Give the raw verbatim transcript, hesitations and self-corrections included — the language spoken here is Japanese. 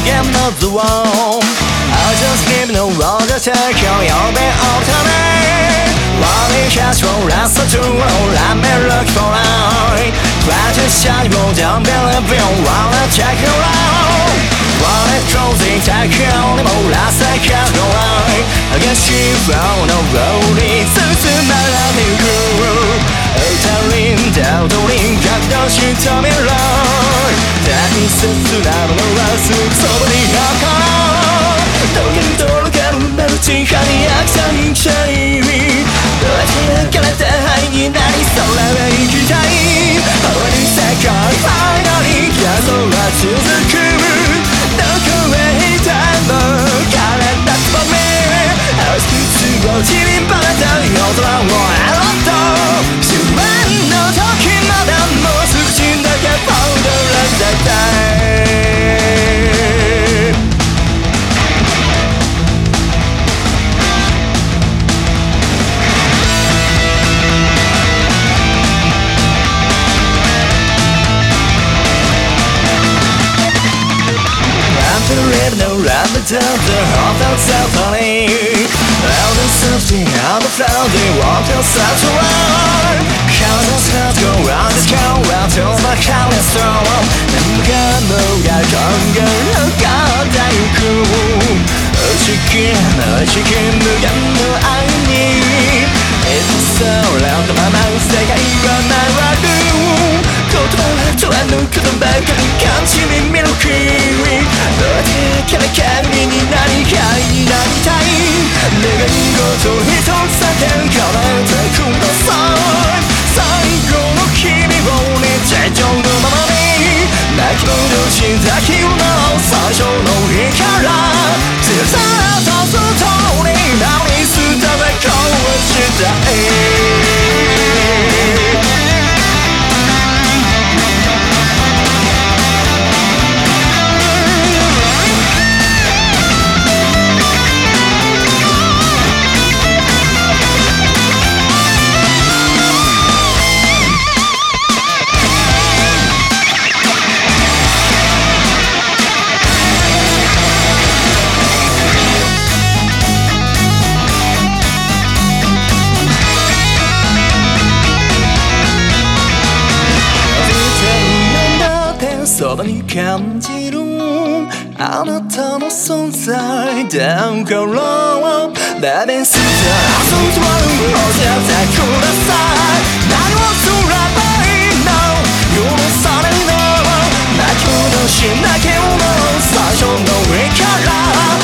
限のズボン I just live no world 今日呼べおため Running cash for last two Let me look for light Try to shine you down Believe you wanna check you out Wanna closing take you only more last I can't go right I guess you found a road 進まらに行く歌りんだ踊りん感動した未来大切なものはすぐそばにあるから時に届かぬマルチハニアクサに来たいどうやってからた愛になりそれは生きたい終わり世界ファイナリー謎は続くどこへ行ったのからだつぼめ熱く過ごしにバレた夜空を選んだ終盤の時まだもう少しだけ踊らせたいLive no run the top the heart of suffering All the something out of flow they walk outside to run Countless hearts go round this count round till my count is strong 何がもが考えるか大空地球の地球無限の愛に It's so loud まま世界は回る言葉とあの言葉が感じに見る気どうやってからかに何かになりたい願い事一つだけ叶えてください最後の君を日常のままに泣き戻した日の最初の日から強さとストーリーなのに捨ててこうしたいそばに感じるあなたの存在だからベビースター遊んでも教えてください何をすればいいの許されるの泣き戻しなきゃの最初の上から